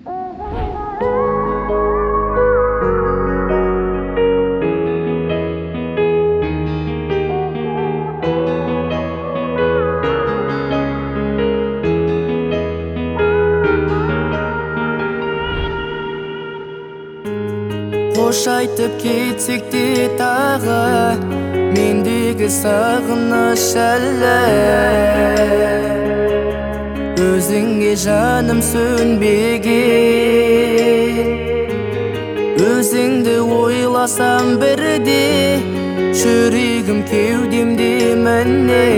Қош айтып кетсек те тағы, мендегі сағыныш әлі. Өзіңе жаным сөнбеген, өзіңді ойласам бірде, жүрегім кеудемде міне.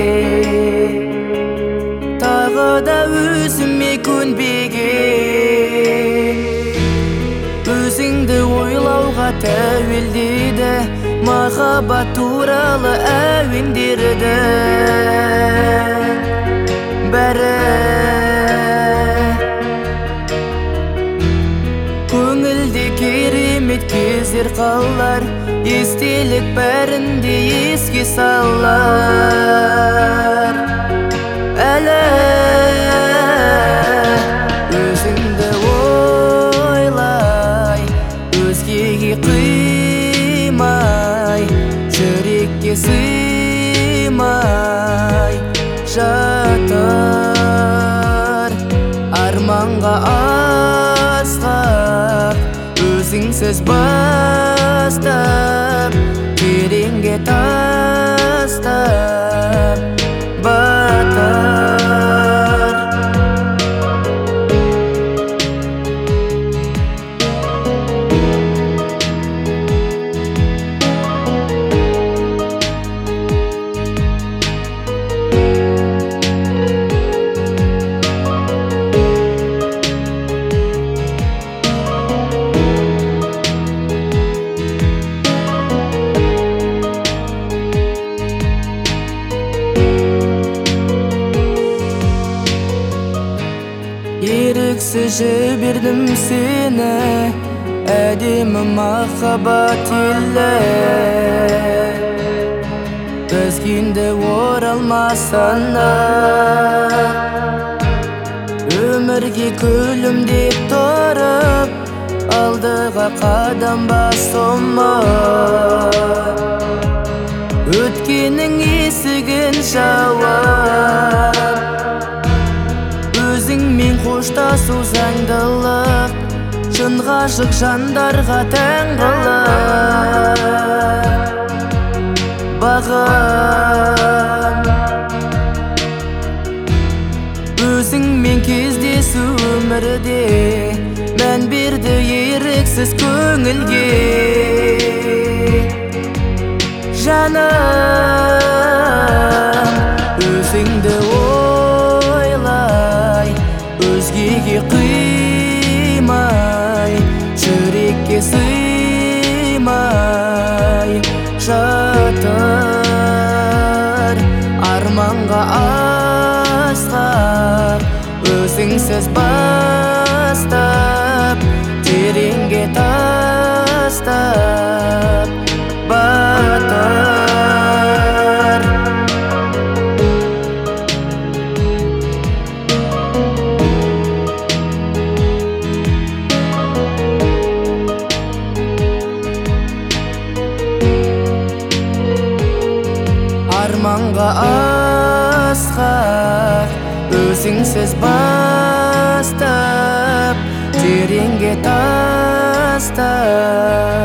Тағы да өзіме көнбеген, өзіңді ойлауға тәуелдеді махаббат туралы әуендерді. Бәрі көңілде керемет кездер қалар, естелік бәрінде еске салар. Әлі өзіңді ойлай, өзгеге қимай, жүрекке сыймай жатыр. Арманға асқақ, өзіңсіз бастап, тереңге тастап батыр. Еріксіз жібердім сені, әдемі махаббат елі. Біз енді оралмас анық, өмірге күлімдеп тұрып, алдыға қадам бас ұмыт. Өткеннің есігін жауып, өзіңмен қоштасу заңдылық, шын ғашық жандарға тән қылық. Бағым өзіңмен кездесу өмірде, мән берді еріксіз көңілге. Жаным өзіңді өзгеге қимай, жүрекке сыймай жатыр. Арманға асқақ, өзіңсіз бастап, тереңге тастап батыр. Арманға асқақ, өзіңсіз бастап, тереңге тастап